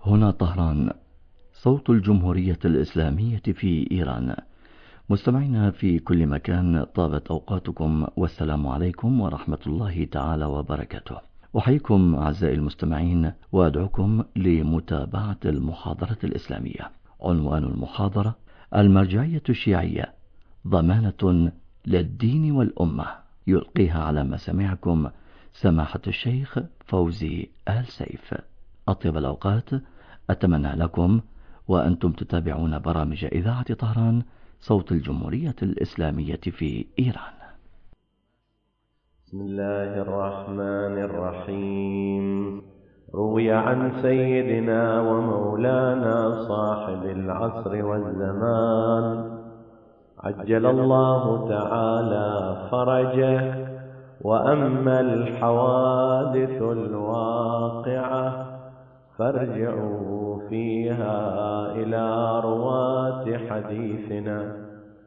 هنا طهران، صوت الجمهورية الإسلامية في إيران. مستمعينا في كل مكان، طابت أوقاتكم والسلام عليكم ورحمة الله تعالى وبركاته. أحييكم أعزائي المستمعين وأدعوكم لمتابعة المحاضرة الإسلامية. عنوان المحاضرة: المرجعية الشيعية ضمانة للدين والأمة. يلقيها على مسامعكم سماحة الشيخ فوزي آل سيف. أطيب الأوقات أتمنى لكم وأنتم تتابعون برامج إذاعة طهران، صوت الجمهورية الإسلامية في إيران. بسم الله الرحمن الرحيم. روي عن سيدنا ومولانا صاحب العصر والزمان عجل الله تعالى فرجه، وأما الحوادث الواقعة فارجعوا فيها إلى رواة حديثنا،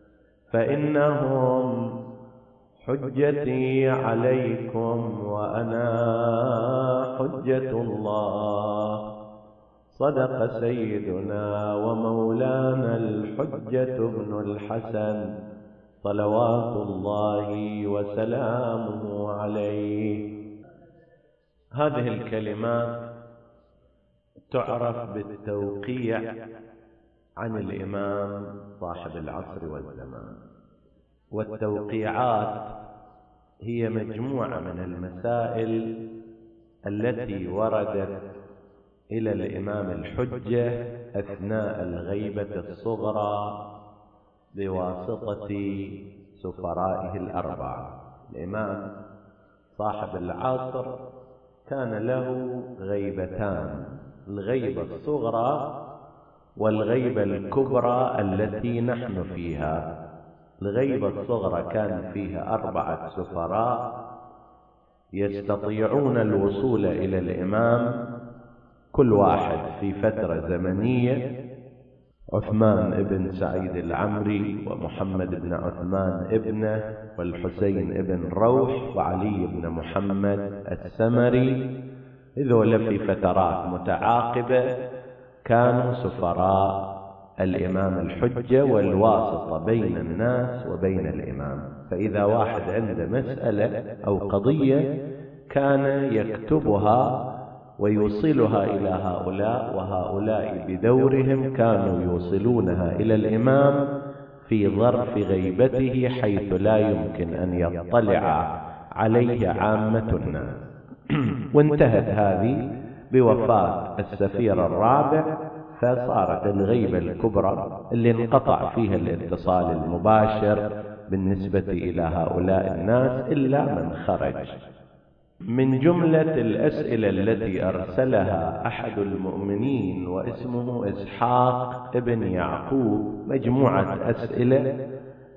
فإنهم حجتي عليكم وأنا حجة الله. صدق سيدنا ومولانا الحجة بن الحسن صلوات الله وسلامه عليه. هذه الكلمات تعرف بالتوقيع عن الإمام صاحب العصر والزمان. والتوقيعات هي مجموعة من المسائل التي وردت إلى الإمام الحجة أثناء الغيبة الصغرى بواسطة سفرائه الأربعة. الإمام صاحب العصر كان له غيبتان: الغيبة الصغرى والغيبة الكبرى التي نحن فيها. الغيبة الصغرى كان فيها 4 سفراء يستطيعون الوصول إلى الإمام، كل واحد في فترة زمنية: عثمان ابن سعيد العمري، ومحمد بن عثمان ابنه، والحسين ابن روح، وعلي بن محمد السمري. هذول في فترات متعاقبة كانوا سفراء الإمام الحجة والواسطة بين الناس وبين الإمام. فإذا واحد عنده مسألة أو قضية كان يكتبها ويوصلها إلى هؤلاء، وهؤلاء بدورهم كانوا يوصلونها إلى الإمام في ظرف غيبته، حيث لا يمكن أن يطلع عليه عامة الناس. وانتهت هذه بوفاة السفير الرابع، فصارت الغيبة الكبرى اللي انقطع فيها الاتصال المباشر بالنسبة إلى هؤلاء الناس إلا من خرج. من جملة الأسئلة التي أرسلها أحد المؤمنين واسمه إسحاق ابن يعقوب مجموعة أسئلة،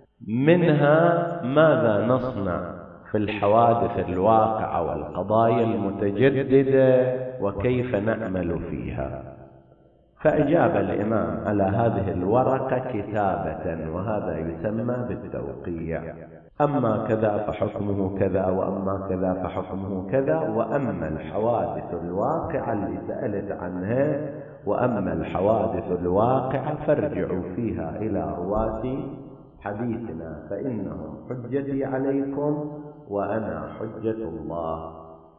منها: ماذا نصنع في الحوادث الواقعة والقضايا المتجددة وكيف نعمل فيها؟ فأجاب الإمام على هذه الورقة كتابة، وهذا يسمى بالتوقيع: أما كذا فحكمه كذا، وأما كذا فحكمه كذا، وأما الحوادث الواقعة اللي سألت عنها، وأما الحوادث الواقعة فارجعوا فيها إلى رواة حديثنا، فإنهم حجتي عليكم وأنا حجة الله.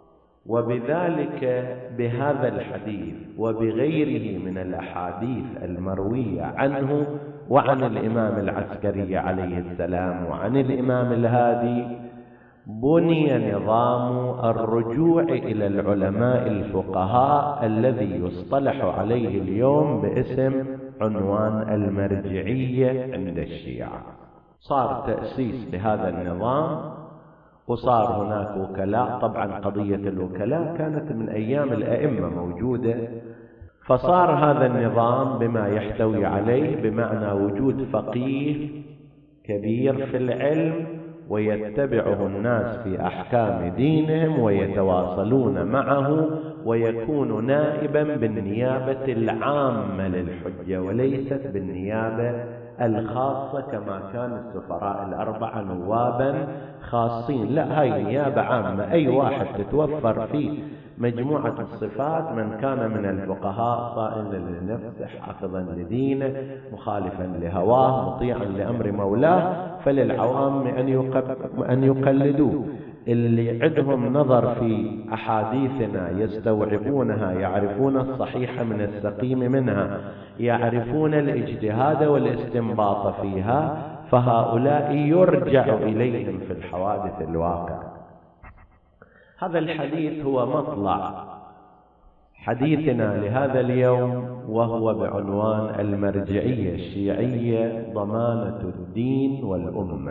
وبذلك بهذا الحديث وبغيره من الأحاديث المروية عنه وعن الإمام العسكري عليه السلام وعن الإمام الهادي بني نظام الرجوع إلى العلماء الفقهاء الذي يصطلح عليه اليوم باسم عنوان المرجعية عند الشيعة. صار تأسيس لهذا النظام، وصار هناك وكلاء. طبعا قضية الوكلاء كانت من أيام الأئمة موجودة، فصار هذا النظام بما يحتوي عليه، بمعنى وجود فقيه كبير في العلم ويتبعه الناس في أحكام دينهم ويتواصلون معه، ويكون نائبا بالنيابة العامة للحجة وليست بالنيابة الخاصة كما كان السفراء الأربعة نوابا خاصين. لا، هاي نيابة عامة، أي واحد تتوفر فيه مجموعة الصفات: من كان من الفقهاء صائلا لنفسه حافظا لدينه مخالفا لهواه مطيعا لأمر مولاه، فللعوام أن يقلدوه. اللي عندهم نظر في أحاديثنا يستوعبونها، يعرفون الصحيح من السقيم منها، يعرفون الاجتهاد والاستنباط فيها، فهؤلاء يرجع إليهم في الحوادث الواقع. هذا الحديث هو مطلع حديثنا لهذا اليوم، وهو بعنوان المرجعية الشيعية ضمانة الدين والأمة.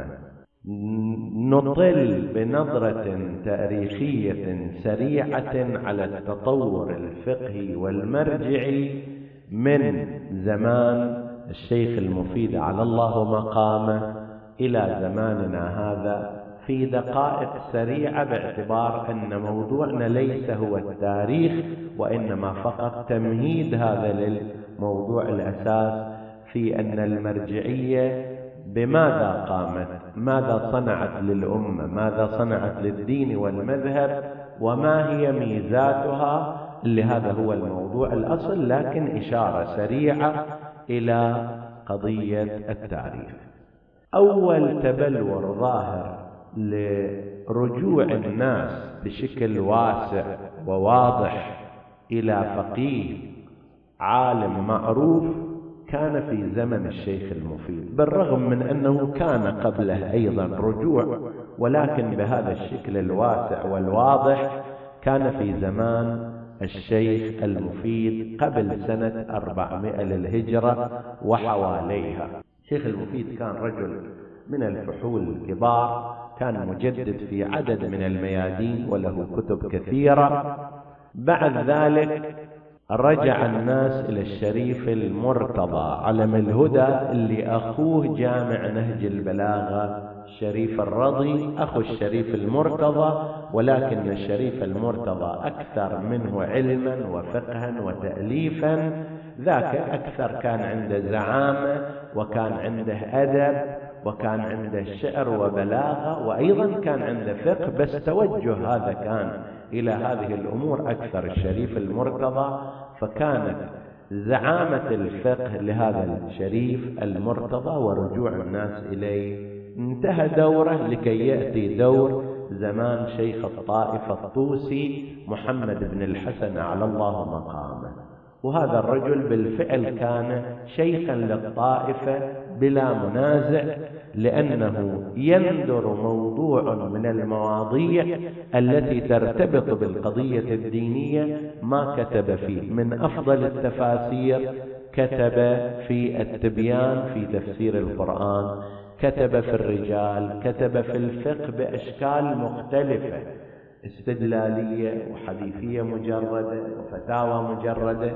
نطل بنظرة تاريخية سريعة على التطور الفقهي والمرجعي من زمان الشيخ المفيد على الله مقامه إلى زماننا هذا في دقائق سريعة، باعتبار أن موضوعنا ليس هو التاريخ، وإنما فقط تمهيد هذا للموضوع الأساس في أن المرجعية بماذا قامت، ماذا صنعت للأمة، ماذا صنعت للدين والمذهب، وما هي ميزاتها، اللي هذا هو الموضوع الأصل، لكن إشارة سريعة إلى قضية التاريخ. أول تبلور ظاهر لرجوع الناس بشكل واسع وواضح إلى فقيه عالم معروف كان في زمن الشيخ المفيد، بالرغم من أنه كان قبله أيضا رجوع، ولكن بهذا الشكل الواسع والواضح كان في زمان الشيخ المفيد قبل سنة 400 للهجرة وحواليها. الشيخ المفيد كان رجل من الفحول الكبار، كان مجدد في عدد من الميادين وله كتب كثيرة. بعد ذلك رجع الناس إلى الشريف المرتضى علم الهدى، اللي أخوه جامع نهج البلاغة الشريف الرضي أخو الشريف المرتضى، ولكن الشريف المرتضى أكثر منه علما وفقها وتأليفا، ذاك أكثر كان عنده زعامة، وكان عنده أدب، وكان عنده شعر وبلاغة، وأيضا كان عنده فقه، بس توجه هذا كان إلى هذه الأمور أكثر الشريف المرتضى، فكانت زعامة الفقه لهذا الشريف المرتضى ورجوع الناس إليه. انتهى دوره لكي يأتي دور زمان شيخ الطائفة الطوسي محمد بن الحسن أعلى الله مقامه، وهذا الرجل بالفعل كان شيخا للطائفة بلا منازع، لأنه يندر موضوع من المواضيع التي ترتبط بالقضية الدينية ما كتب فيه. من أفضل التفاسير كتب في التبيان في تفسير القرآن، كتب في الرجال، كتب في الفقه بأشكال مختلفة، استدلالية وحديثية مجردة وفتاوى مجردة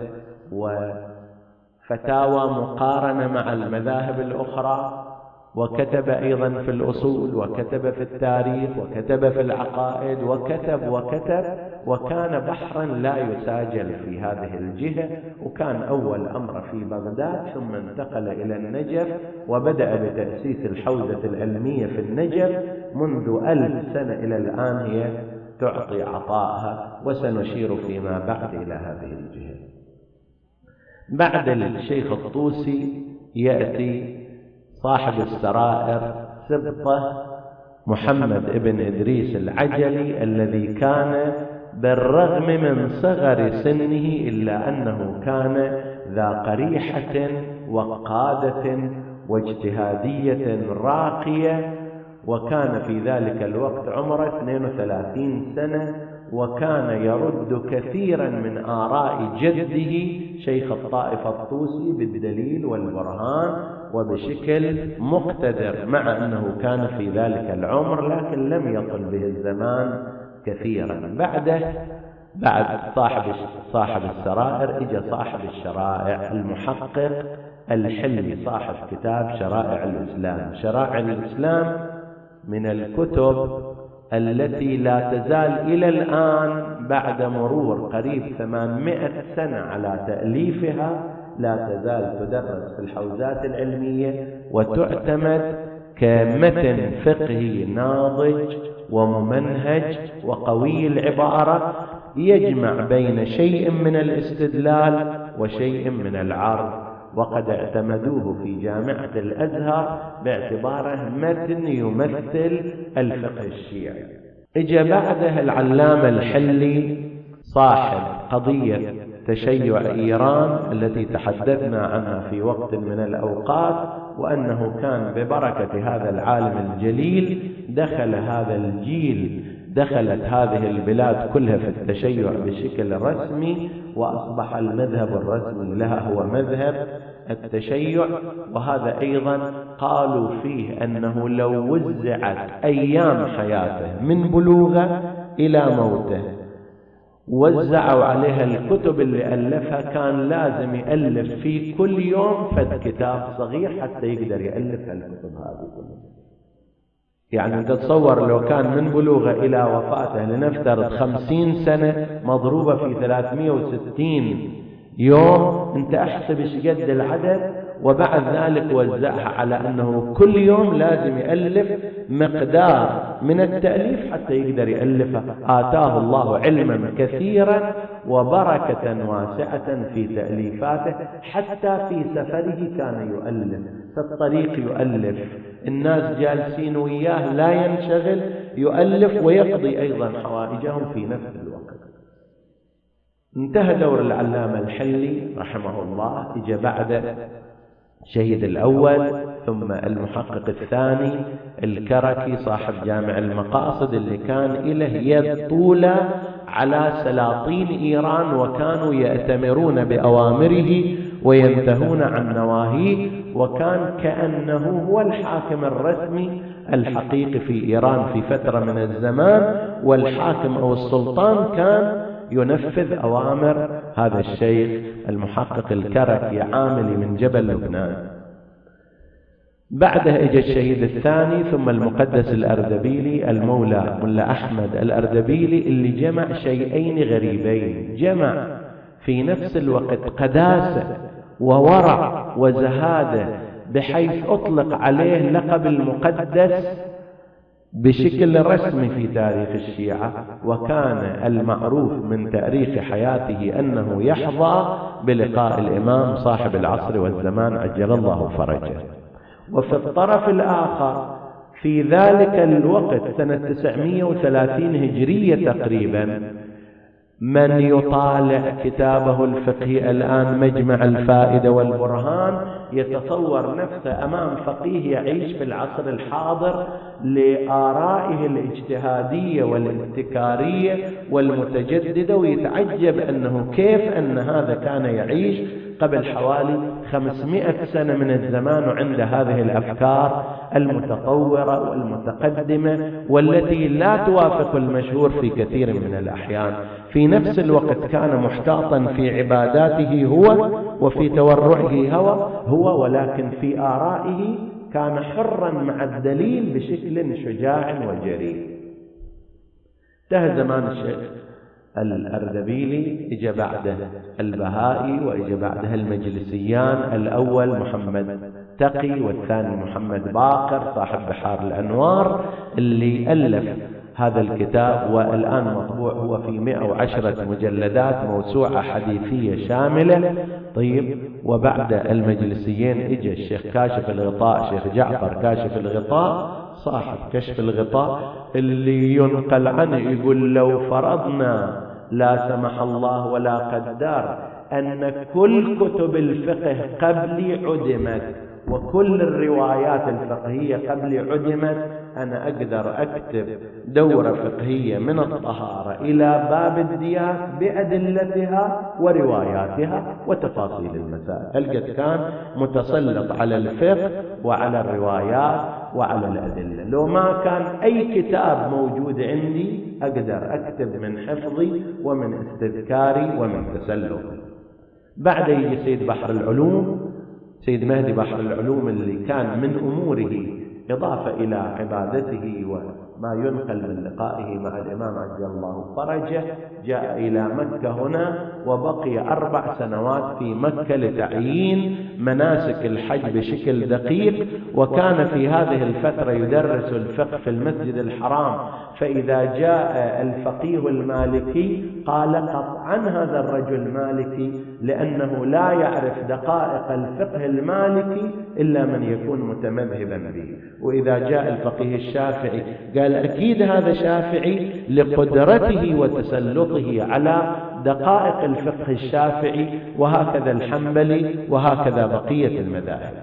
وفتاوى مقارنة مع المذاهب الأخرى، وكتب أيضا في الأصول، وكتب في التاريخ، وكتب في العقائد، وكتب وكان بحرا لا يساجل في هذه الجهة. وكان أول أمر في بغداد، ثم انتقل إلى النجف وبدأ بتأسيس الحوزة العلمية في النجف. منذ 1000 سنة إلى الآن هي تعطي عطائها، وسنشير فيما بعد إلى هذه الجهة. بعد الشيخ الطوسي يأتي صاحب السرائر سبطة محمد ابن إدريس العجلي، الذي كان بالرغم من صغر سنه إلا أنه كان ذا قريحة وقادة واجتهادية راقية، وكان في ذلك الوقت عمره 32 سنة، وكان يرد كثيرا من آراء جده شيخ الطائفة الطوسي بالدليل والبرهان وبشكل مقتدر، مع أنه كان في ذلك العمر، لكن لم يطل به الزمان كثيرا. بعد صاحب السرائر اجى صاحب الشرائع المحقق الحلمي، صاحب كتاب شرائع الإسلام. شرائع الإسلام من الكتب التي لا تزال إلى الآن بعد مرور قريب 800 سنة على تأليفها لا تزال تدرس في الحوزات العلمية وتعتمد كمتن فقهي ناضج وممنهج وقوي العبارة، يجمع بين شيء من الاستدلال وشيء من العرض، وقد اعتمدوه في جامعة الأزهر باعتباره متن يمثل الفقه الشيعي. اجى بعده العلامة الحلي صاحب قضية تشيع إيران التي تحدثنا عنها في وقت من الأوقات، وأنه كان ببركة هذا العالم الجليل دخل هذا الجيل، دخلت هذه البلاد كلها في التشيع بشكل رسمي، وأصبح المذهب الرسمي لها هو مذهب التشيع. وهذا أيضا قالوا فيه أنه لو وزعت أيام حياته من بلوغه إلى موته وزعوا عليها الكتب اللي ألفها، كان لازم يألف في كل يوم فد كتاب صغير حتى يقدر يألف الكتب هذه كلها. يعني أنت تصور لو كان من بلوغه إلى وفاته لنفترض 50 سنة مضروبة في 360 يوم، أنت أحسب إيش قد العدد، وبعد ذلك وزعها على أنه كل يوم لازم يألف مقدار من التأليف حتى يقدر يألفه. آتاه الله علما كثيرا وبركة واسعة في تأليفاته، حتى في سفره كان يؤلف، في الطريق يؤلف، الناس جالسين وياه لا ينشغل، يؤلف ويقضي أيضا حوائجهم في نفس الوقت. انتهى دور العلامة الحلي رحمه الله، اجى بعده شهيد الأول ثم المحقق الثاني الكركي صاحب جامع المقاصد، اللي كان إله يد طولة على سلاطين إيران، وكانوا يأتمرون بأوامره وينتهون عن نواهيه، وكان كأنه هو الحاكم الرسمي الحقيقي في إيران في فترة من الزمان، والحاكم أو السلطان كان ينفذ أوامر هذا الشيخ المحقق الكركي عاملي من جبل لبنان. بعدها اجى الشهيد الثاني ثم المقدس الأردبيلي المولى ملا أحمد الأردبيلي، اللي جمع شيئين غريبين، جمع في نفس الوقت قداسة وورع وزهادة، بحيث أطلق عليه لقب المقدس بشكل رسمي في تاريخ الشيعة، وكان المعروف من تاريخ حياته أنه يحظى بلقاء الإمام صاحب العصر والزمان عجل الله فرجه. وفي الطرف الآخر في ذلك الوقت سنة 930 هجرية تقريبا، من يطالع كتابه الفقهي الآن مجمع الفائدة والبرهان يتصور نفسه أمام فقيه يعيش في العصر الحاضر لآرائه الاجتهادية والابتكارية والمتجددة، ويتعجب أنه كيف أن هذا كان يعيش قبل حوالي 500 سنة من الزمان وعند هذه الأفكار المتطورة والمتقدمة والتي لا توافق المشهور في كثير من الأحيان. في نفس الوقت كان محتاطا في عباداته هو وفي تورعه هو، ولكن في آرائه كان حرا مع الدليل بشكل شجاع وجريء. انتهى زمان الشيخ الأردبيلي، اجى بعده البهائي، واجى بعده المجلسيان، الأول محمد تقي والثاني محمد باقر صاحب بحار الأنوار، اللي ألف هذا الكتاب والآن مطبوع هو في 110 مجلدات، موسوعة حديثية شاملة. طيب، وبعد المجلسيين اجى الشيخ كاشف الغطاء، شيخ جعفر كاشف الغطاء صاحب كشف الغطاء، اللي ينقل عنه يقول لو فرضنا لا سمح الله ولا قدر أن كل كتب الفقه قبلي عدمت وكل الروايات الفقهية قبلي عدمت، أنا أقدر أكتب دورة فقهية من الطهارة إلى باب الديات بأدلتها ورواياتها وتفاصيل المسائل. القد كان متسلط على الفقه وعلى الروايات وعلى الأدلة. لو ما كان أي كتاب موجود عندي أقدر أكتب من حفظي ومن استذكاري ومن تسلطي. بعد يجي سيد بحر العلوم، سيد مهدي بحر العلوم، اللي كان من أموره إضافة إلى عبادته ما ينقل من لقائه مع الإمام عجل الله فرجه، جاء إلى مكة هنا وبقي 4 سنوات في مكة لتعيين مناسك الحج بشكل دقيق، وكان في هذه الفترة يدرس الفقه في المسجد الحرام. فإذا جاء الفقيه المالكي قال قطعا هذا الرجل مالكي، لأنه لا يعرف دقائق الفقه المالكي إلا من يكون متمذهبا به. وإذا جاء الفقيه الشافعي قال أكيد هذا شافعي لقدرته وتسلطه على دقائق الفقه الشافعي، وهكذا الحنبلي، وهكذا بقية المذاهب.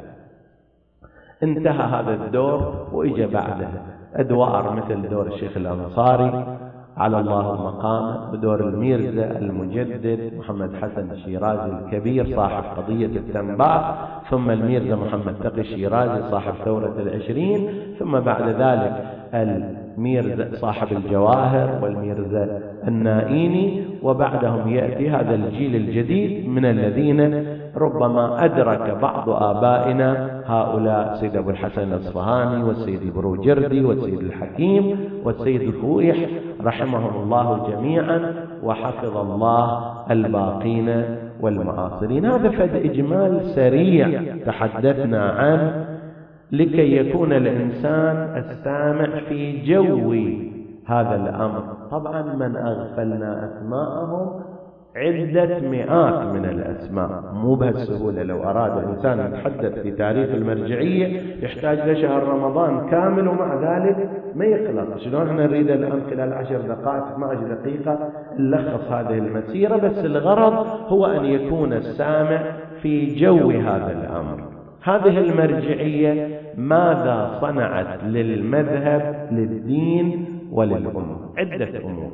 انتهى هذا الدور وإجا بعده أدوار مثل دور الشيخ الأنصاري على الله مقامه، بدور الميرزا المجدد محمد حسن الشيرازي الكبير صاحب قضية التنباع، ثم الميرزا محمد تقي الشيرازي صاحب ثورة 20، ثم بعد ذلك الميرزا صاحب الجواهر والميرزا النائيني، وبعدهم يأتي هذا الجيل الجديد من الذين ربما أدرك بعض آبائنا هؤلاء سيد أبو الحسن الأصفهاني والسيد البروجردي والسيد الحكيم والسيد الفويح رحمهم الله جميعا، وحفظ الله الباقين والمعاصرين. هذا فد إجمال سريع تحدثنا عنه لكي يكون الإنسان السامع في جو هذا الأمر. طبعا من أغفلنا أسماءهم عدة مئات من الأسماء، مو بهالسهولة. لو أراد الإنسان يتحدث في تاريخ المرجعية يحتاج لشهر رمضان كامل، ومع ذلك ما يخلص. شلون احنا نريد الآن خلال 10 دقائق 12 دقيقة نلخص هذه المسيرة؟ بس الغرض هو أن يكون السامع في جو هذا الأمر. هذه المرجعية ماذا صنعت للمذهب، للدين وللأمة؟ عدة أمور.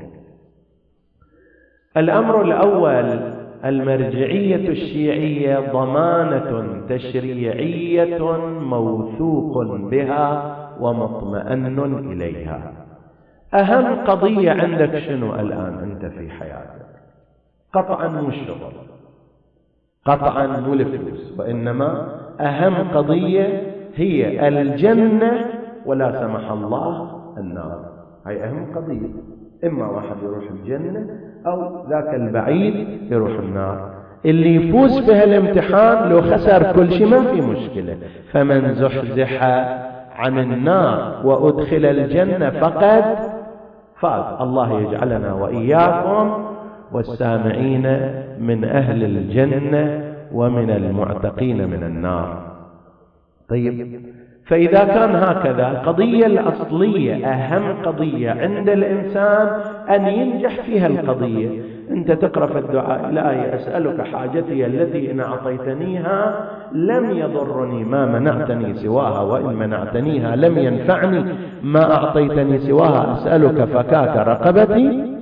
الأمر الأول، المرجعية الشيعية ضمانة تشريعية موثوق بها ومطمئن إليها. أهم قضية عندك شنو الآن أنت في حياتك؟ قطعا مو الشغل، قطعا مو الفلوس، وإنما أهم قضية هي الجنة ولا سمح الله النار. هاي أهم قضية. إما واحد يروح الجنة أو ذاك البعيد يروح النار. اللي يفوز بهالامتحان لو خسر كل شيء ما في مشكلة. فمن زحزح عن النار وأدخل الجنة فقد فاز. الله يجعلنا وإياكم والسامعين من أهل الجنة ومن المعتقين من النار. طيب، فإذا كان هكذا، القضية الأصلية أهم قضية عند الإنسان أن ينجح فيها القضية. أنت تقرأ في الدعاء الآية أسألك حاجتي التي إن أعطيتنيها لم يضرني ما منعتني سواها، وإن منعتنيها لم ينفعني ما أعطيتني سواها، أسألك فكاك رقبتي.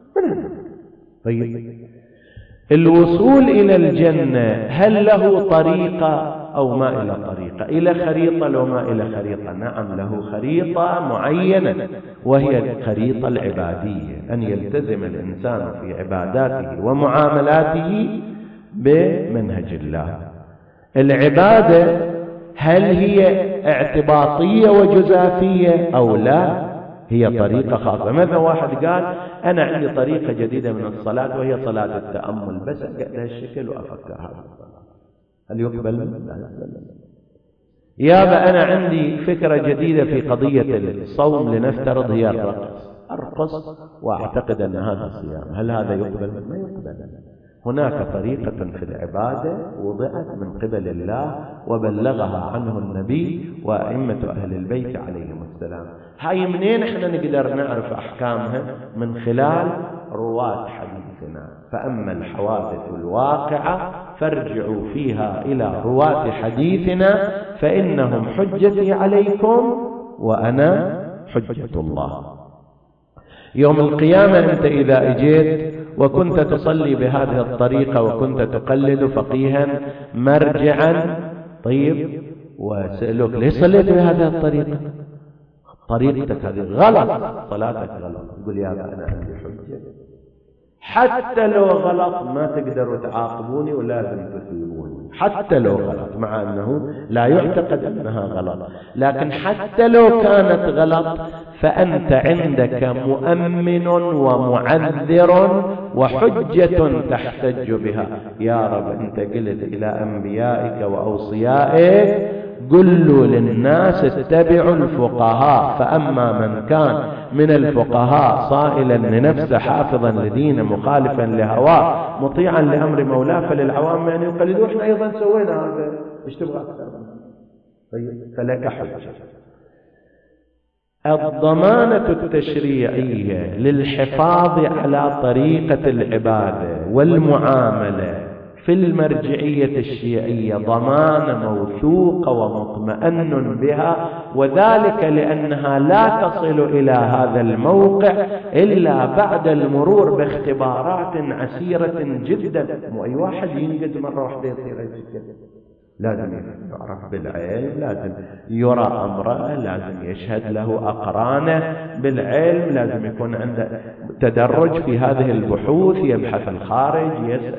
طيب، الوصول إلى الجنة هل له طريقة أو ما إلى طريقة؟ إلى خريطة لو ما إلى خريطة؟ نعم، له خريطة معينة، وهي الخريطة العبادية، أن يلتزم الإنسان في عباداته ومعاملاته بمنهج الله. العبادة هل هي اعتباطية وجزافية أو لا؟ هي طريقة خاصة. مثلا واحد قال أنا عندي طريقة جديدة من الصلاة وهي صلاة التأمل، بس أقعد هالشكل وأفكر هذا الصلاة، هل يقبل؟ لا. يابا أنا عندي فكرة جديدة في قضية الصوم، لنفترض هي الرقص، أرقص وأعتقد أن هذا الصيام، هل هذا يقبل؟ ما يقبل. هناك طريقة في العبادة وضعت من قبل الله وبلغها عنه النبي وأئمة أهل البيت عليهم السلام. هاي منين احنا نقدر نعرف أحكامها؟ من خلال رواة حديثنا. فأما الحوادث الواقعة فارجعوا فيها إلى رواة حديثنا فإنهم حجتي عليكم وأنا حجة الله. يوم القيامة أنت إذا أجيت وكنت تصلي بهذه الطريقة وكنت تقلد فقيها مرجعا، طيب، وسألوك ليش صليت بهذه الطريقة؟ طريقتك هذه غلط، صلاتك غلط. يقول يا أنا عندي حجة. حتى لو غلط ما تقدروا تعاقبوني ولازم تثيبوني، حتى لو غلط، مع أنه لا يعتقد أنها غلط، لكن حتى لو كانت غلط فأنت عندك مؤمن ومعذر وحجة تحتج بها. يا رب أنت قلت إلى أنبيائك وأوصيائك قلوا للناس اتبعوا الفقهاء، فأما من كان من الفقهاء صائلا لنفسه حافظا لدينه مخالفا لهواه مطيعا لأمر مولاه فللعوام يعني يقلدوا. احنا أيضا سوينا هذا، ايش تبغى أكثر؟ طيب فلك حجة. الضمانة التشريعية للحفاظ على طريقة العبادة والمعاملة في المرجعية الشيعية ضمانة موثوقة ومطمئن بها، وذلك لأنها لا تصل إلى هذا الموقع إلا بعد المرور باختبارات عسيرة جدا. مو أي واحد ينقذ مرة واحدة يصير أي شيء، لازم يعرف بالعلم، لازم يرى أمره، لازم يشهد له أقرانه بالعلم، لازم يكون عنده تدرج في هذه البحوث، يبحث الخارج،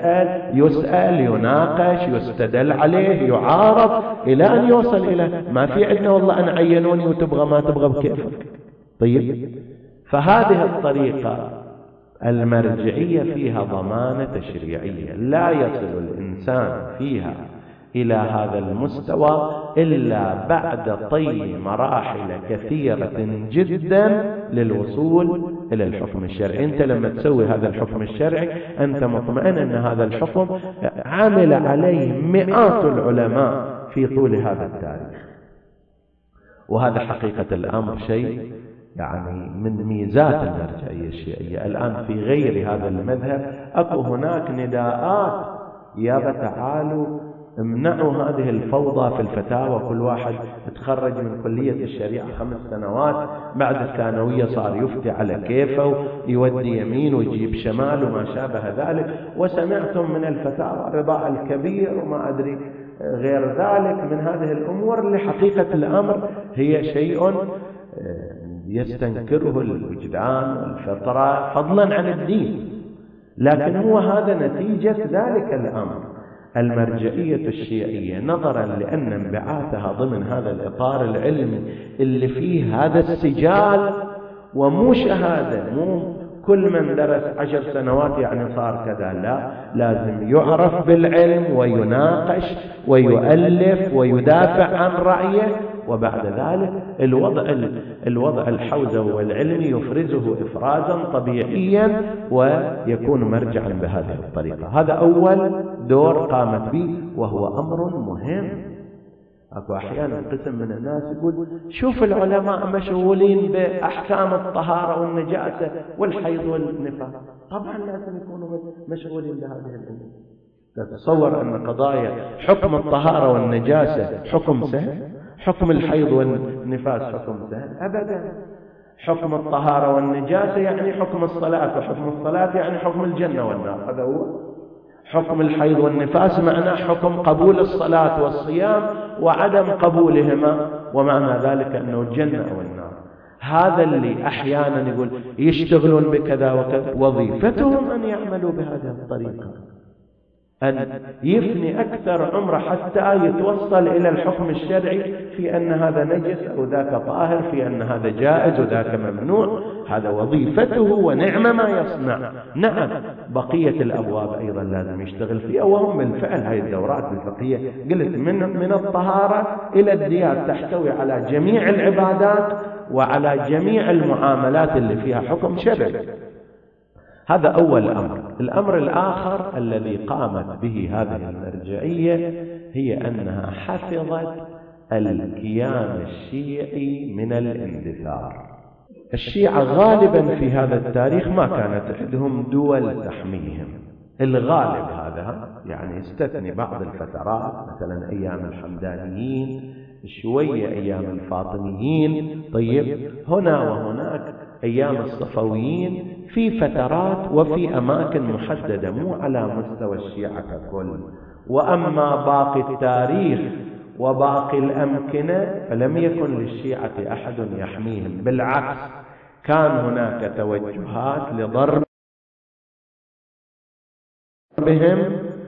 يسأل يناقش، يستدل عليه، يعارض إلى أن يوصل إلى ما في عندنا والله أنا عينوني وتبغى ما تبغى بكيفك. طيب فهذه الطريقة المرجعية فيها ضمانة تشريعية لا يصل الإنسان فيها إلى هذا المستوى إلا بعد طي مراحل كثيرة جدا للوصول إلى الحكم الشرعي. أنت لما تسوي هذا الحكم الشرعي أنت مطمئن أن هذا الحكم عمل عليه مئات العلماء في طول هذا التاريخ. وهذا حقيقة الأمر شيء يعني من ميزات المرجعية الشيعية. الآن في غير هذا المذهب أكو هناك نداءات يا تعالوا امنعوا هذه الفوضى في الفتاوى، كل واحد تخرج من كلية الشريعة 5 سنوات بعد الثانوية صار يفتي على كيفه، يودي يمين ويجيب شمال وما شابه ذلك. وسمعتم من الفتاوى الرضاع الكبير وما أدري غير ذلك من هذه الأمور اللي حقيقة الأمر هي شيء يستنكره الوجدان والفطرة فضلا عن الدين، لكن هو هذا نتيجة ذلك الأمر. المرجعية الشيعية نظرا لأن انبعاثها ضمن هذا الإطار العلمي اللي فيه هذا السجال، ومو شهادة، مو كل من درس 10 سنوات يعني صار كذا، لا، لازم يعرف بالعلم ويناقش ويؤلف ويدافع عن رأيه، وبعد ذلك الوضع الحوزوي والعلمي يفرزه إفرازا طبيعيا ويكون مرجعا بهذه الطريقة. هذا أول دور قامت به وهو أمر مهم. أكو أحيانا قسم من الناس يقول شوف العلماء مشغولين بأحكام الطهارة والنجاسة والحيض والنفاس. طبعا لازم يكونوا مشغولين بهذه الأمور. تتصور أن قضايا حكم الطهارة والنجاسة حكم سهل، حكم الحيض والنفاس حكم سهل؟ أبدا. حكم الطهارة والنجاسة يعني حكم الصلاة، وحكم الصلاة يعني حكم الجنة والنار. هذا هو حكم الحيض والنفاس، معناه حكم قبول الصلاة والصيام وعدم قبولهما، ومعنى ذلك أنه الجنة أو النار. هذا اللي أحيانا يقول يشتغلون بكذا وكذا، وظيفتهم أن يعملوا بهذه الطريقة، أن يفني أكثر عمره حتى يتوصل إلى الحكم الشرعي في أن هذا نجس أو ذاك طاهر، في أن هذا جائز وذاك ممنوع. هذا وظيفته ونعم ما يصنع. نعم بقية الأبواب أيضا لازم يشتغل فيها، وهم بالفعل هذه الدورات الفقهية قلت من الطهارة إلى الديات تحتوي على جميع العبادات وعلى جميع المعاملات اللي فيها حكم شرعي. هذا أول أمر. الأمر الآخر الذي قامت به هذه المرجعية هي أنها حفظت الكيان الشيعي من الاندثار. الشيعة غالبا في هذا التاريخ ما كانت عندهم دول تحميهم، الغالب هذا يعني يستثني بعض الفترات، مثلا أيام الحمدانيين، شوية أيام الفاطميين، طيب هنا وهناك أيام الصفويين، في فترات وفي أماكن محددة، مو على مستوى الشيعة ككل. وأما باقي التاريخ وباقي الأمكنة فلم يكن للشيعة أحد يحميهم، بالعكس كان هناك توجهات لضرب لضربهم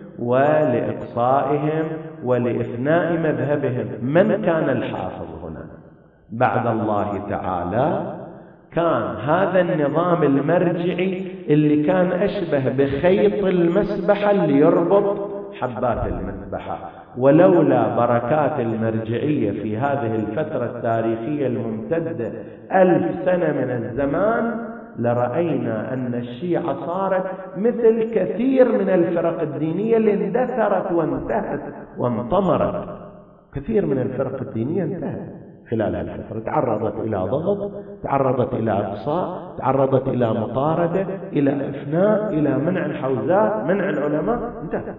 ولإقصائهم ولإفناء مذهبهم. من كان الحافظ هنا بعد الله تعالى؟ كان هذا النظام المرجعي اللي كان أشبه بخيط المسبحة اللي يربط حبات المسبحة. ولولا بركات المرجعية في هذه الفترة التاريخية الممتدة 1000 سنة من الزمان لرأينا أن الشيعة صارت مثل كثير من الفرق الدينية اللي اندثرت وانتهت وانطمرت. كثير من الفرق الدينية انتهت خلال الفترة، تعرضت إلى ضغط، تعرضت إلى إقصاء، تعرضت إلى مطاردة، إلى إفناء، إلى منع الحوزات، منع العلماء، انتهت.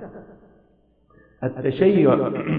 التشيع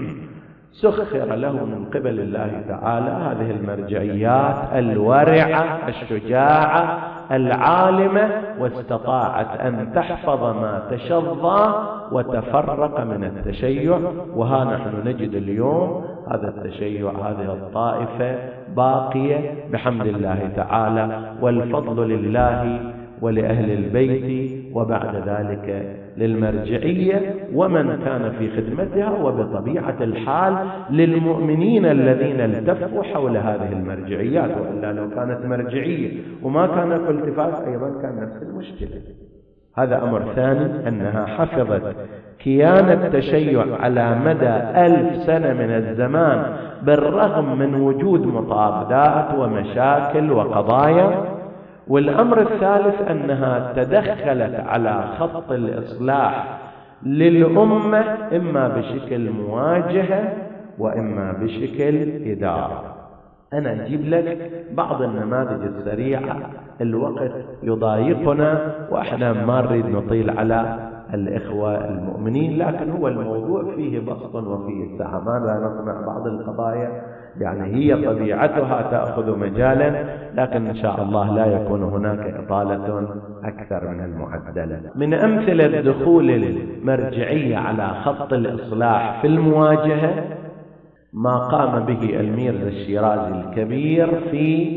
سخر له من قبل الله تعالى هذه المرجعيات الورعة الشجاعة العالمة، واستطاعت أن تحفظ ما تشظى وتفرق من التشيع. وها نحن نجد اليوم هذا التشيع، هذه الطائفة باقية بحمد الله تعالى، والفضل لله ولأهل البيت، وبعد ذلك للمرجعية ومن كان في خدمتها، وبطبيعة الحال للمؤمنين الذين التفوا حول هذه المرجعيات. وإلا لو كانت مرجعية وما كان التفات أيضا كان نفس المشكلة. هذا أمر ثاني، أنها حفظت كيان التشيع على مدى 1000 سنة من الزمان بالرغم من وجود مطاردات ومشاكل وقضايا. والأمر الثالث أنها تدخلت على خط الإصلاح للأمة إما بشكل مواجهة وإما بشكل إدارة. أنا أجيب لك بعض النماذج السريعة، الوقت يضايقنا وإحنا ما نريد نطيل على الإخوة المؤمنين، لكن هو الموضوع فيه بسط وفيه سعة، ماذا نصنع بعض القضايا يعني هي طبيعتها تأخذ مجالا، لكن إن شاء الله لا يكون هناك إطالة أكثر من المعدلة. من أمثلة دخول المرجعية على خط الإصلاح في المواجهة ما قام به الميرزا الشيرازي الكبير في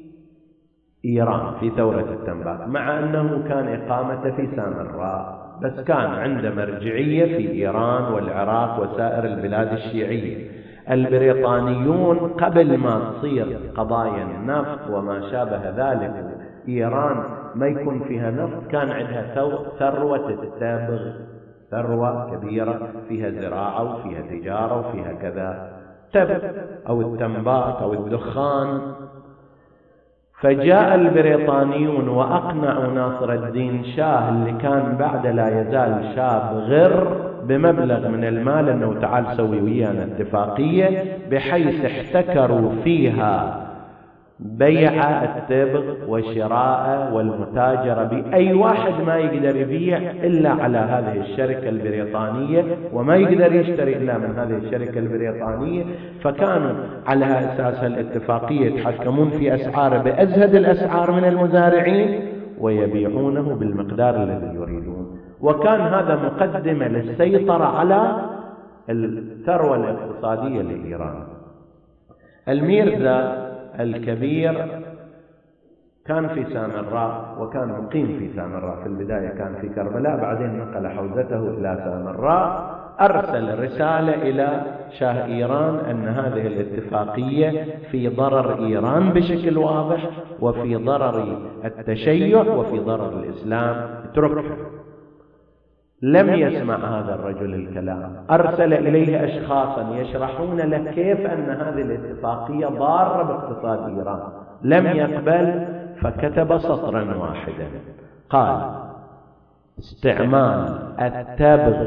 إيران في ثورة التنبات، مع أنه كان إقامته في سامراء، بس كان عنده مرجعية في إيران والعراق وسائر البلاد الشيعية. البريطانيون قبل ما تصير قضايا النفط وما شابه ذلك، إيران ما يكون فيها نفط، كان عندها ثروة التابغ، ثروة كبيرة فيها زراعة وفيها تجارة وفيها كذا تبغ أو التنبات أو الدخان. فجاء البريطانيون وأقنعوا ناصر الدين شاه اللي كان بعد لا يزال شاب غر بمبلغ من المال أنه تعال سوي ويانا اتفاقية بحيث احتكروا فيها بيع التبغ وشراء والمتاجرة بأي واحد ما يقدر يبيع إلا على هذه الشركة البريطانية، وما يقدر يشتري إلا من هذه الشركة البريطانية. فكانوا على أساس الاتفاقية يتحكمون في أسعاره بأزهد الأسعار من المزارعين ويبيعونه بالمقدار الذي يريدون. وكان هذا مقدمة للسيطرة على الثروة الاقتصادية لإيران. الميرزا الكبير كان في سامراء وكان مقيم في سامراء، في البداية كان في كربلاء، بعدين نقل حوزته إلى سامراء. أرسل رسالة إلى شاه إيران أن هذه الاتفاقية في ضرر إيران بشكل واضح، وفي ضرر التشيع، وفي ضرر الإسلام، اتركها. لم يسمع هذا الرجل الكلام، أرسل إليه أشخاصا يشرحون له كيف أن هذه الاتفاقية ضارة باقتصاد إيران، لم يقبل. فكتب سطرا واحدا قال: استعمال التبغ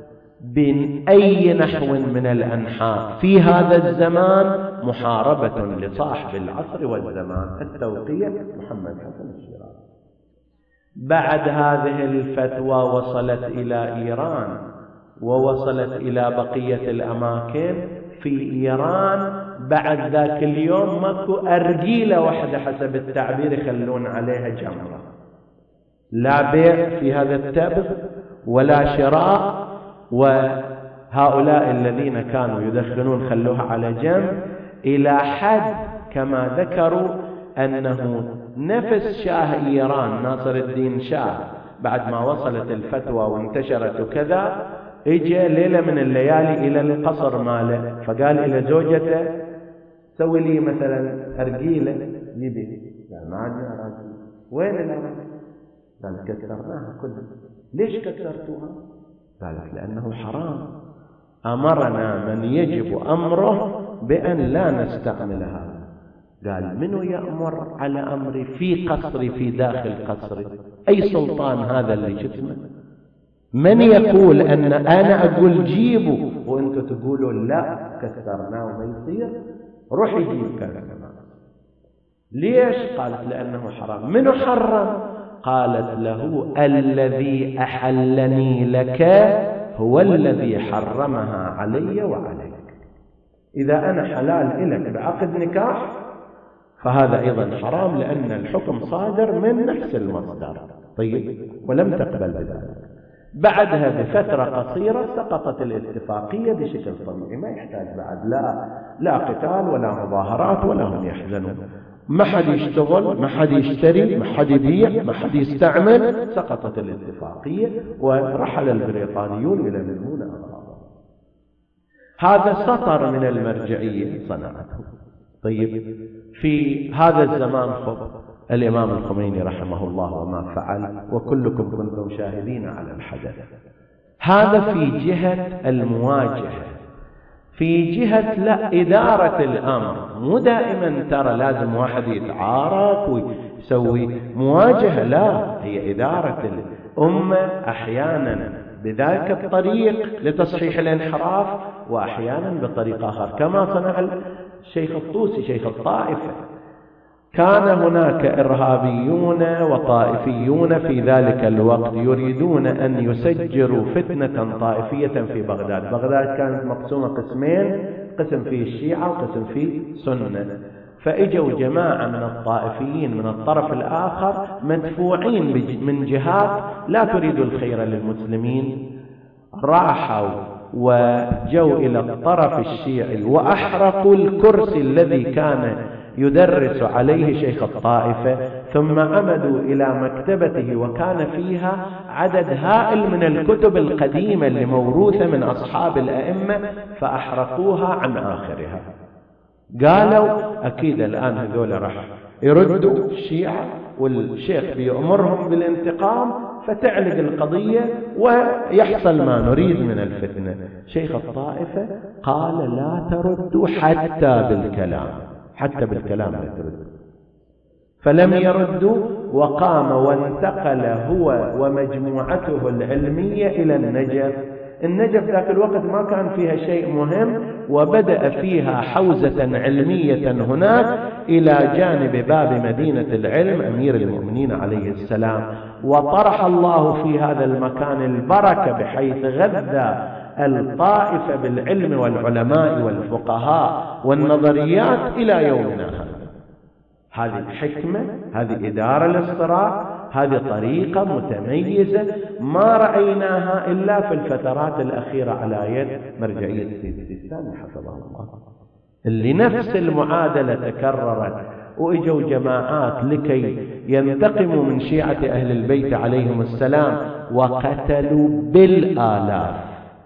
بأي نحو من الأنحاء في هذا الزمان محاربة لصاحب العصر والزمان. التوقيع محمد حسن الشيرازي. بعد هذه الفتوى وصلت إلى إيران ووصلت إلى بقية الأماكن في إيران. بعد ذاك اليوم ماكو أرجيلة واحدة حسب التعبير يخلون عليها جمرة، لا بيع في هذا التبغ ولا شراء. وهؤلاء الذين كانوا يدخنون خلوها على جنب، إلى حد كما ذكروا أنه نفس شاه إيران ناصر الدين شاه بعد ما وصلت الفتوى وانتشرت وكذا، اجى ليلة من الليالي إلى القصر ماله، فقال إلى زوجته سوي لي مثلا أرجيلة جيبي. قال ما عندنا أراجيل. وين الأراجيل؟ قال كسرناها كلها. ليش كسرتوها؟ قالت لأنه حرام، أمرنا من يجب أمره بأن لا نستعمل هذا. قال منو يأمر على أمري في قصري في داخل قصري؟ أي سلطان هذا اللي جسمه؟ من يقول أن أنا أقول جيبوا وأنتوا تقولوا لا كسرناه وما يصير؟ روح يجيب كذا. ليش؟ قالت لأنه حرام. منو حرم؟ قالت له الذي أحلني لك هو الذي حرمها علي وعليك. إذا أنا حلال لك بعقد نكاح فهذا أيضا حرام، لأن الحكم صادر من نفس المصدر. طيب، ولم تقبل بذلك. بعدها بفترة قصيرة سقطت الاتفاقية بشكل طبيعي، ما يحتاج بعد لا قتال ولا مظاهرات ولا هم يحزنون. ما حد يشتغل، ما حد يشتري، ما حد يبيع، ما حد يستعمل. سقطت الاتفاقية ورحل البريطانيون إلى ملمون أغراضهم. هذا سطر من المرجعية صنعته. طيب، في هذا الزمان الإمام الخميني رحمه الله وما فعل، وكلكم كنتم شاهدين على الحدث. هذا في جهة المواجهة، في جهة لا إدارة الأمر. مو دائما ترى لازم واحد يتعارك ويسوي مواجهة، لا، هي إدارة الأمة أحيانا بذلك الطريق لتصحيح الانحراف، وأحيانا بطريق آخر، كما صنع الشيخ الطوسي شيخ الطائفة. كان هناك إرهابيون وطائفيون في ذلك الوقت يريدون أن يسجروا فتنة طائفية في بغداد. بغداد كانت مقسومة قسمين، قسم فيه الشيعة وقسم فيه سنة. فإجوا جماعة من الطائفيين من الطرف الآخر مدفوعين من جهات لا تريد الخير للمسلمين، راحوا وجوا إلى الطرف الشيعي وأحرقوا الكرسي الذي كان يدرس عليه شيخ الطائفة، ثم عمدوا إلى مكتبته وكان فيها عدد هائل من الكتب القديمة اللي موروثة من أصحاب الأئمة، فأحرقوها عن آخرها. قالوا أكيد الآن هذول راح يردوا الشيعة والشيخ بيأمرهم بالانتقام، فتعلق القضية ويحصل ما نريد من الفتنة. شيخ الطائفة قال لا تردوا حتى بالكلام لا تردوا. فلم يردوا، وقام وانتقل هو ومجموعته العلمية إلى النجف ذاك الوقت ما كان فيها شيء مهم، وبدأ فيها حوزة علمية هناك إلى جانب باب مدينة العلم أمير المؤمنين عليه السلام. وطرح الله في هذا المكان البركة بحيث غذى الطائفة بالعلم والعلماء والفقهاء والنظريات إلى يومنا هذا. هذه الحكمة، هذه إدارة للصراع، هذه طريقة متميزة ما رأيناها إلا في الفترات الأخيرة على يد مرجعية سيد السيستاني حفظه الله، اللي نفس المعادلة تكررت، وإجوا جماعات لكي ينتقموا من شيعة أهل البيت عليهم السلام وقتلوا بالآلاف.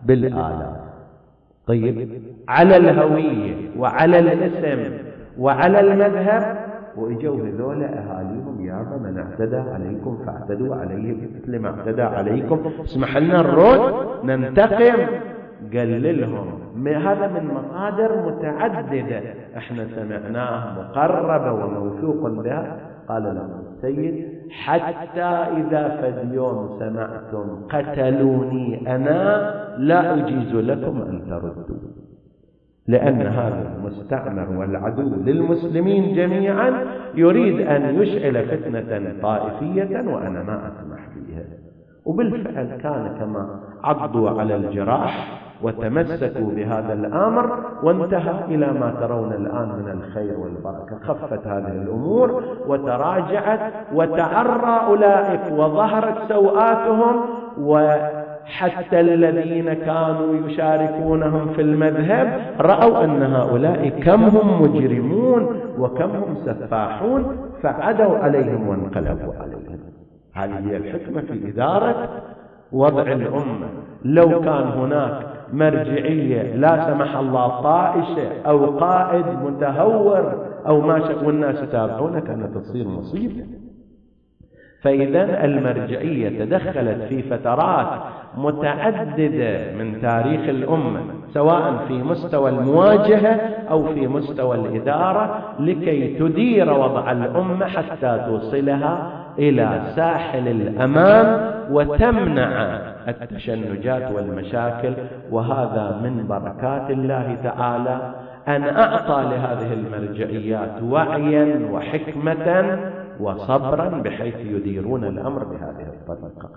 طيب، على الهوية وعلى الاسم وعلى المذهب. وإجوا هذول أهاليهم يابا من اعتدى عليكم فاعتدوا عليه مثل ما اعتدى عليكم، اسمح لنا الرد ننتقم. قللهم. هذا من مصادر متعددة احنا سمعناها مقربة وموثوق بها. قال لهم السيد حتى إذا فد يوم سمعتم قتلوني أنا لا أجيز لكم أن تردوا، لأن هذا المستعمر والعدو للمسلمين جميعا يريد أن يشعل فتنة طائفية وأنا ما أسمح بها. وبالفعل كان كما عضوا على الجراح وتمسكوا بهذا الأمر، وانتهى إلى ما ترون الآن من الخير والبركة. خفت هذه الأمور وتراجعت وتعرى أولئك وظهرت سوآتهم، وحتى الذين كانوا يشاركونهم في المذهب رأوا أن هؤلاء كم هم مجرمون وكم هم سفاحون، فعدوا عليهم وانقلبوا عليهم. هذه هي الحكمة في إدارة وضع الأمة. لو كان هناك مرجعية لا سمح الله طائشة أو قائد متهور أو ما والناس يتابعونه كانت تصير مصيبة. فإذا المرجعية تدخلت في فترات متعددة من تاريخ الأمة، سواء في مستوى المواجهة أو في مستوى الإدارة، لكي تدير وضع الأمة حتى توصلها إلى ساحل الأمان وتمنع التشنجات والمشاكل. وهذا من بركات الله تعالى أن أعطى لهذه المرجعيات وعيا وحكمة وصبرا بحيث يديرون الأمر بهذه الطريقة.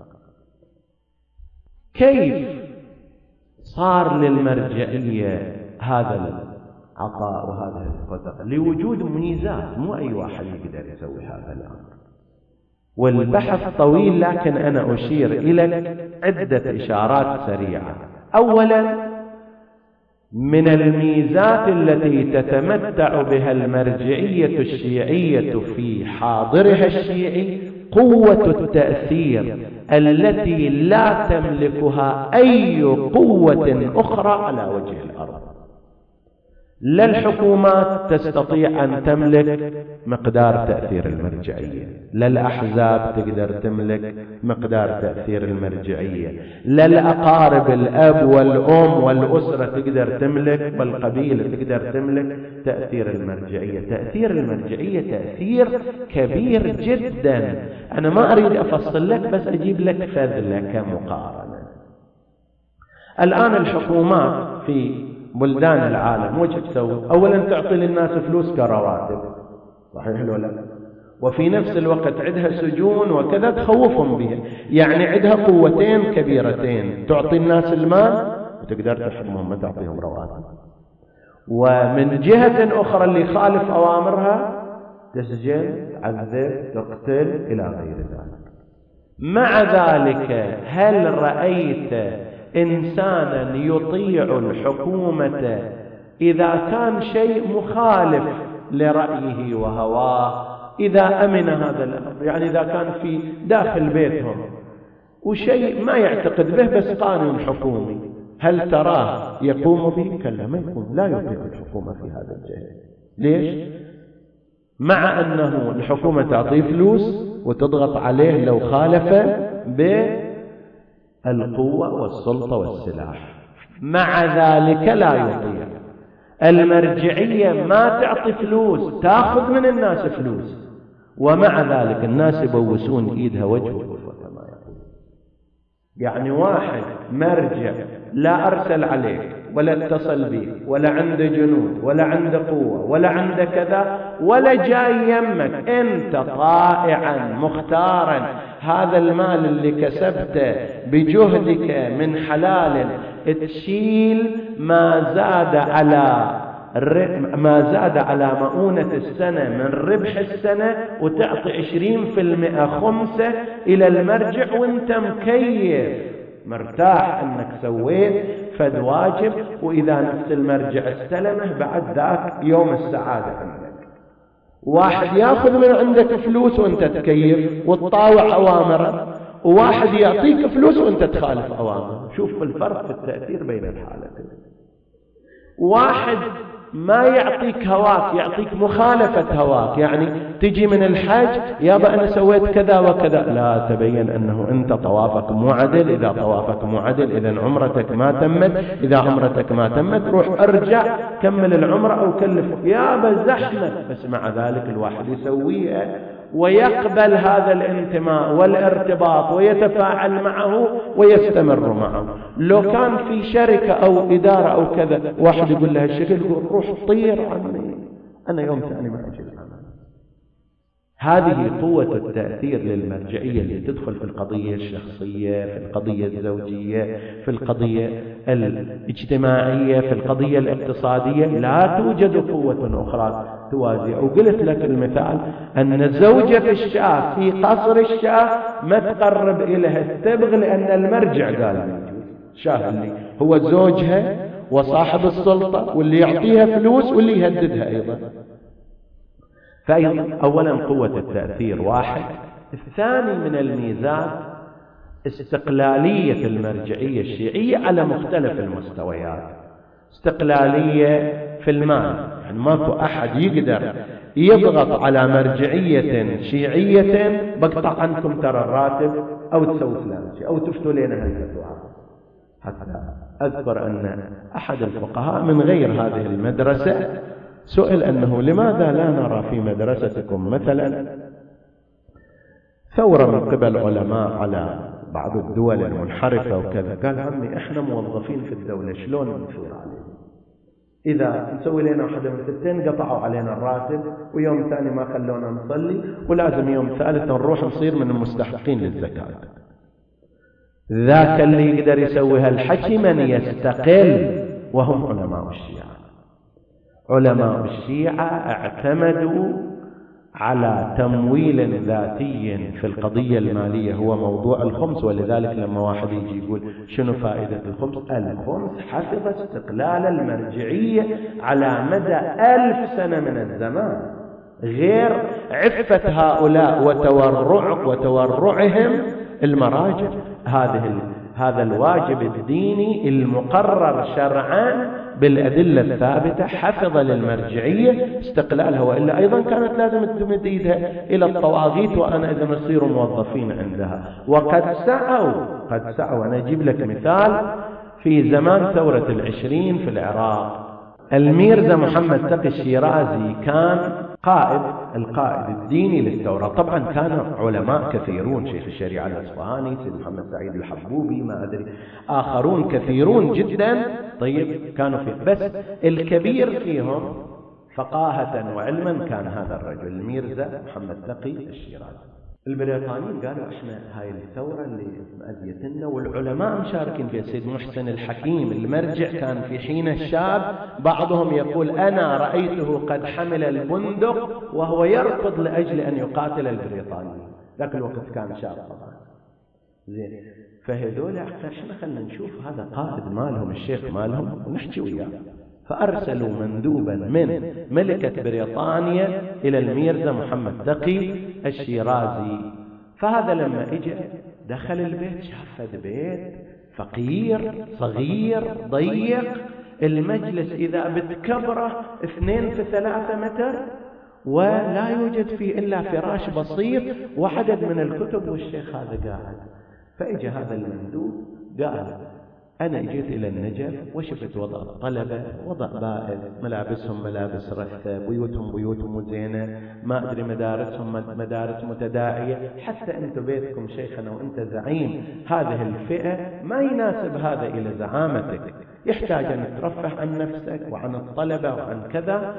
كيف صار للمرجعية هذا العطاء وهذه القدرة؟ لوجود ميزات، مو أي واحد يقدر يسوي هذا الأمر، والبحث طويل، لكن أنا أشير إلى عدة إشارات سريعة. أولا، من الميزات التي تتمتع بها المرجعية الشيعية في حاضرها الشيعي قوة التأثير التي لا تملكها أي قوة أخرى على وجه الأرض. لا الحكومات تستطيع أن تملك مقدار تأثير المرجعية، لا الأحزاب تقدر تملك مقدار تأثير المرجعية، لا الأقارب الأب والأم والأسرة تقدر تملك، والقبيلة تقدر تملك تأثير المرجعية. تأثير المرجعية تأثير كبير جدا. أنا ما أريد أفصل لك، بس أجيب لك فذلة كمقارنة. الآن الحكومات في بلدان العالم وش تسوي؟ أولا تعطي للناس فلوس كرواتب، صحيح ولا لا؟ وفي نفس الوقت عندها سجون وكذا تخوفهم بها، يعني عندها قوتين كبيرتين، تعطي الناس المال وتقدر تحكمهم، ما تعطيهم رواتب. ومن جهة أخرى اللي خالف أوامرها تسجن، تعذب، تقتل إلى غير ذلك. مع ذلك هل رأيت إنسانا يطيع الحكومة إذا كان شيء مخالف لرأيه وهواه، إذا أمن هذا الأمر؟ يعني إذا كان في داخل بيتهم وشيء ما يعتقد به بس قانون حكومي، هل تراه يقوم به؟ كلا، ما يقوم، لا يطيع الحكومة في هذا الجهة. ليش؟ مع أنه الحكومة تعطيه فلوس وتضغط عليه لو خالف بالقوة والسلطة والسلاح، مع ذلك لا يطيع. المرجعية ما تعطي فلوس، تأخذ من الناس فلوس، ومع ذلك الناس يبوسون إيدها وجهه كما يقول. يعني واحد مرجع لا أرسل عليك ولا اتصل بك ولا عنده جنود ولا عنده قوة ولا عنده كذا ولا جاي يمك، أنت طائعا مختارا هذا المال اللي كسبته بجهدك من حلال تشيل ما زاد على مؤونة السنة من ربح السنة، وتعطي 20% خمسة إلى المرجع، وانت مكيف مرتاح انك سويت فد واجب، واذا نفس المرجع استلمه بعد ذاك يوم السعادة عندك. واحد ياخذ من عندك فلوس وانت تكيف وتطاوع اوامره، وواحد يعطيك فلوس وانت تخالف اوامره. شوف الفرق في التأثير بين الحالتين. واحد ما يعطيك هواك، يعطيك مخالفة هواك، يعني تجي من الحج يابا أنا سويت كذا وكذا، لا، تبين أنه أنت طوافك مو عدل. إذا طوافك مو عدل إذا عمرتك ما تمت، إذا عمرتك ما تمت روح ارجع كمل العمرة أو كلف يابا زحمة. بس مع ذلك الواحد يسويها ويقبل هذا الانتماء والارتباط ويتفاعل معه ويستمر معه. لو كان في شركة أو إدارة أو كذا واحد يقول لها الشكل يقول روح طير عني، أنا يوم ثاني ما أجي العمل. هذه قوة التأثير للمرجعية اللي تدخل في القضية الشخصية، في القضية الزوجية، في القضية الاجتماعية، في القضية الاقتصادية. لا توجد قوة أخرى توازي. وقلت لك المثال أن الزوجة في الشاه في قصر الشاه ما تقرب إليها التبغ، لأن المرجع قال يجوز. شاه اللي هو زوجها وصاحب السلطة واللي يعطيها فلوس واللي يهددها أيضا. فأيضا أولا قوة التأثير واحد، الثاني من الميزات استقلالية المرجعية الشيعية على مختلف المستويات. استقلالية في المال، يعني ماكو أحد يقدر يضغط على مرجعية شيعية بقطع عنكم ترى الراتب أو تسوي فلان شيء أو تفتوا لنا هالفتوى. حتى أذكر أن أحد الفقهاء من غير هذه المدرسة سئل أنه لماذا لا نرى في مدرستكم مثلا ثورة من قبل علماء على بعض الدول المنحرفة وكذا. قال عمي احنا موظفين في الدولة، شلون نثور عليهم؟ إذا نسوي لنا واحدة من الثنتين قطعوا علينا الراتب، ويوم ثاني ما خلونا نصلي، ولازم يوم ثالث نروح نصير من المستحقين للزكاة. ذاك اللي يقدر يسوي هالحكي من يستقل، وهم علماء الشيعة. علماء الشيعة اعتمدوا على تمويل ذاتي في القضية المالية، هو موضوع الخمس. ولذلك لما واحد يجي يقول شنو فائدة الخمس؟ الخمس حفظ استقلال المرجعية على مدى 1000 سنة من الزمان، غير عفة هؤلاء وتورعهم المراجع. هذا الواجب الديني المقرر شرعا بالأدلة الثابتة حفظ للمرجعية استقلالها، وإلا أيضا كانت لازم تمد إيدها إلى الطواغيت وأنا إذا نصير موظفين عندها. وقد سعوا. أنا أجيب لك مثال. في زمان ثورة 20 في العراق، الميرزا محمد تقي الشيرازي كان القائد الديني للثورة. طبعا كان علماء كثيرون، شيخ الشريعة الأصفهاني، سيد محمد سعيد الحبوبي، ما أدري آخرون كثيرون جدا. طيب كانوا فيه، بس الكبير فيهم فقاهة وعلما كان هذا الرجل الميرزا محمد تقي الشيرازي. البريطانيين قالوا احنا هاي الثورة اللي مأذيتنا والعلماء مشاركين فيها. سيد محسن الحكيم المرجع كان في حين شاب، بعضهم يقول أنا رأيته قد حمل البندق وهو يركض لأجل أن يقاتل البريطانيين. ذاك الوقت كان شاب طبعا. زين، فهذول احنا خلنا نشوف هذا قائد مالهم، الشيخ مالهم، ونحكي وياه. فأرسلوا مندوبا من ملكة بريطانيا إلى الميرزا محمد تقي الشيرازي. فهذا لما اجى دخل البيت شاف بيت فقير صغير ضيق، المجلس إذا بتكبره 2 في 3 متر، ولا يوجد فيه إلا فراش بسيط وعدد من الكتب، والشيخ هذا قاعد. فإجى هذا المندوب قال أنا جيت إلى النجف وشفت وضع الطلبة وضع بائس، ملابسهم ملابس رثة، بيوتهم بيوت مزينة، ما أدري مدارسهم مدارس متداعية. حتى أنت بيتكم شيخنا وأنت زعيم هذه الفئة، ما يناسب هذا إلى زعامتك، يحتاج أن ترفه عن نفسك وعن الطلبة وعن كذا.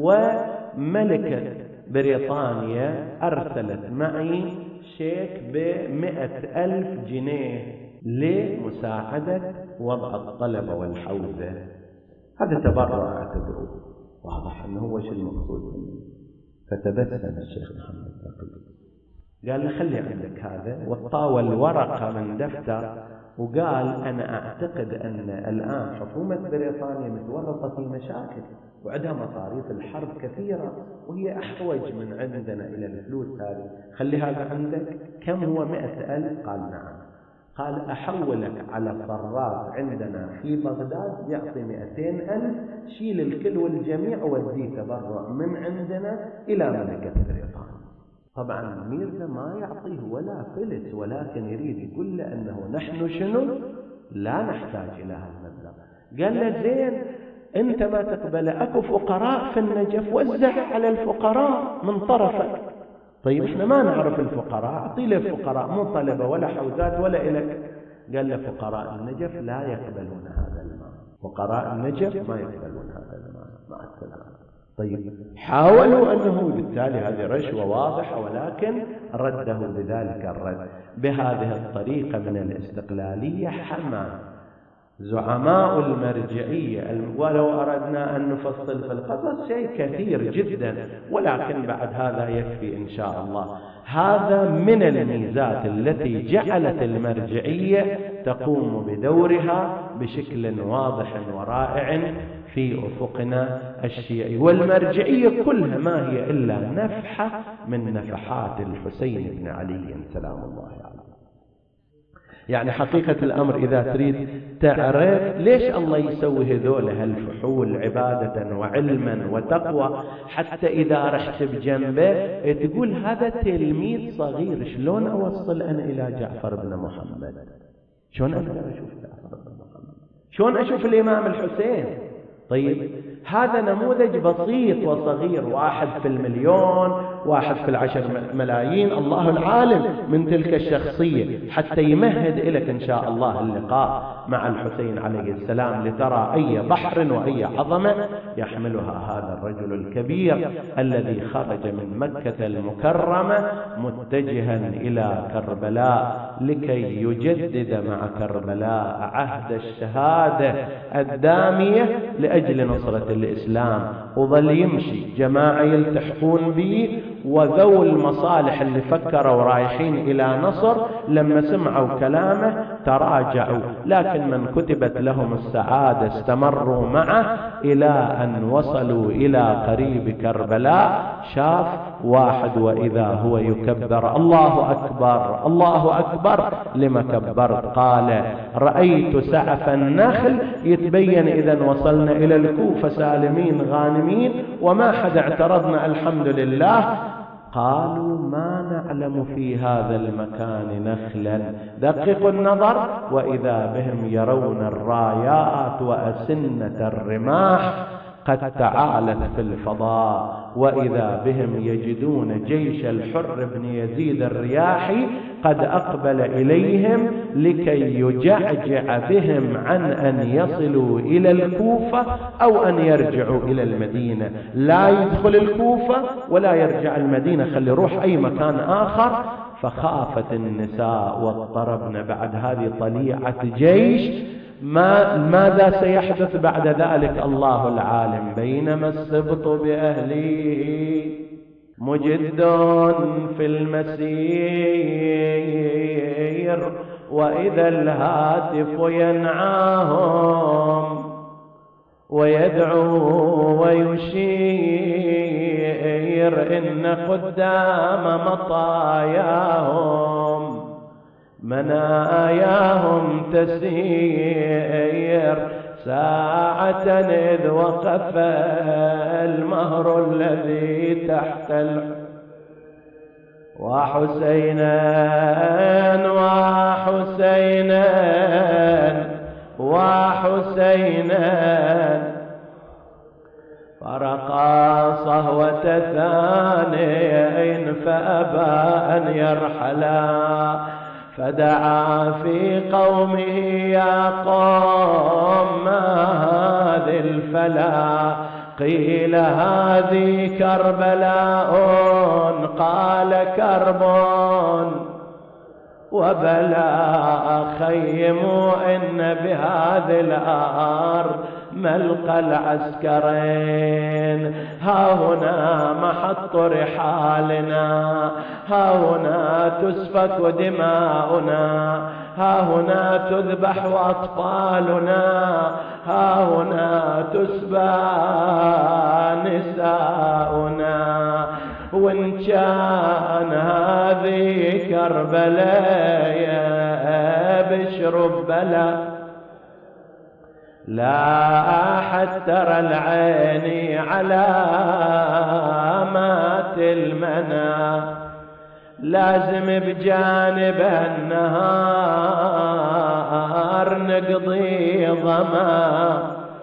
وملكة بريطانيا أرسلت معي شيك ب100,000 جنيه لمساعدة وضع الطلبة والحوزة. هذا تبرع اعتبروه، واضح أنه هو شيء المقصود منه. فتبسم الشيخ محمد تقي قال له خلي عندك هذا، وطاول ورقة من دفتر وقال أنا أعتقد أن الآن حكومة بريطانيا متورطة في مشاكل وعندها مصاريف الحرب كثيرة، وهي أحوج من عندنا إلى الفلوس هذه، خلي هذا عندك. كم هو 100,000؟ قال نعم. قال أحولك على صراف عندنا في بغداد يعطي 200,000، شيل الكل والجميع وديه تبرع من عندنا إلى ملكة بريطانيا. طبعا الميرزا ما يعطيه ولا فلس، ولكن يريد يقول له أنه نحن شنو لا نحتاج إلى هالمبلغ. قال له زين أنت ما تقبل، أكو فقراء في النجف، وزع على الفقراء من طرفك. طيب احنا ما نعرف الفقراء، اعطي له فقراء، مو طلبة ولا حوزات ولا إلك. قال له فقراء النجف لا يقبلون هذا المال، فقراء النجف ما يقبلون هذا المال، مع السلامة. طيب حاولوا أنه بالتالي هذه رشوة واضحة، ولكن رده بذلك الرد. بهذه الطريقة من الاستقلالية حمى زعماء المرجعية. ولو أردنا أن نفصل في القصص شيء كثير جدا، ولكن بعد هذا يكفي إن شاء الله. هذا من الميزات التي جعلت المرجعية تقوم بدورها بشكل واضح ورائع في أفقنا الشيعي. والمرجعية كلها ما هي إلا نفحة من نفحات الحسين بن علي سلام الله عليه. يعني حقيقة الأمر إذا تريد تعرف ليش الله يسوي هذول هالفحول عبادة وعلما وتقوى، حتى إذا رحت بجنبه تقول هذا تلميذ صغير، شلون أوصل أنا إلى جعفر بن محمد؟ شلون أقدر أشوف جعفر بن محمد؟ شلون أشوف الإمام الحسين؟ طيب هذا نموذج بسيط وصغير، 1 في المليون، 1 في 10 ملايين، الله العالم من تلك الشخصية، حتى يمهد لك إن شاء الله اللقاء مع الحسين عليه السلام لترى أي بحر وأي عظمة يحملها هذا الرجل الكبير الذي خرج من مكة المكرمة متجها إلى كربلاء لكي يجدد مع كربلاء عهد الشهادة الدامية لأجل نصرة الإسلام. وظل يمشي جماعة يلتحقون به، وذو المصالح اللي فكروا رايحين إلى نصر لما سمعوا كلامه تراجعوا، لكن من كتبت لهم السعادة استمروا معه إلى أن وصلوا إلى قريب كربلاء. شاف واحد وإذا هو يكبر الله أكبر الله أكبر، لما كبرت؟ قال رأيت سعف النخل، يتبين إذا وصلنا إلى الكوفة سالمين غانمين وما حد اعترضنا الحمد لله. قالوا ما نعلم في هذا المكان نخلا، دققوا النظر، وإذا بهم يرون الرايات وأسنة الرماح قد تعالت في الفضاء، وإذا بهم يجدون جيش الحر بن يزيد الرياحي قد أقبل إليهم لكي يجعجع بهم عن أن يصلوا إلى الكوفة أو أن يرجعوا إلى المدينة. لا يدخل الكوفة ولا يرجع المدينة، خلي يروح أي مكان آخر. فخافت النساء واضطربن بعد هذه طليعة جيش. ماذا سيحدث بعد ذلك الله العالم. بينما السبط بأهله مجد في المسير، وإذا الهاتف ينعاهم ويدعو ويشير إن قدام مطاياهم مناياهم تسير ساعة إذ وقف المهر الذي تحت وحسينا وحسينا وحسينا فرقا صهوة ثانين فأبى أن يرحلا، فدعا في قومه يا قوم ما هذه الفلا، قيل هذه كربلاء، قال كرب وبلاء، خيموا إن بهذه الأرض ملقى العسكرين، ها هنا محط رحالنا، ها هنا تسفك دماؤنا، ها هنا تذبح أطفالنا، ها هنا تسبى نساؤنا. وإن كان هذه كربلاء يا بشر بلا، لا حتى ترى العين علامات المنى، لازم بجانب النهار نقضي ظما،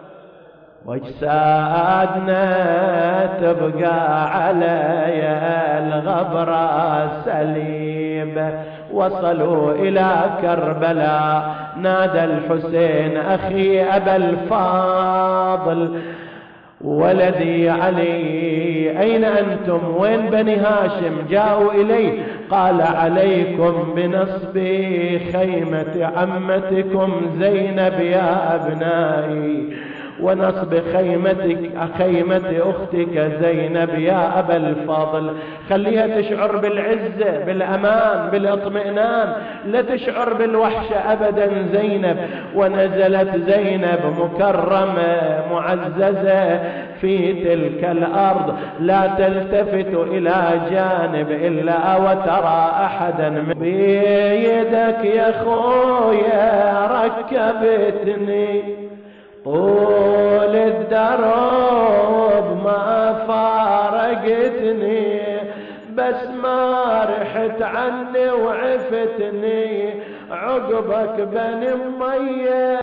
واجسادنا تبقى علي الغبرة سليب. وصلوا إلى كربلاء، نادى الحسين أخي أبا الفاضل ولدي علي أين أنتم؟ وين بني هاشم؟ جاءوا إليه. قال عليكم بنصب خيمة عمتكم زينب يا أبنائي، ونصب خيمة أختك زينب يا أبا الفاضل. خليها تشعر بالعزة بالأمان بالاطمئنان، لا تشعر بالوحشة أبدا زينب. ونزلت زينب مكرمة معززة في تلك الأرض، لا تلتفت إلى جانب إلا وترى أحدا. بيدك يا خويا ركبتني طول الدرب ما فارقتني، بس ما رحت عني وعفتني عقبك بني أمية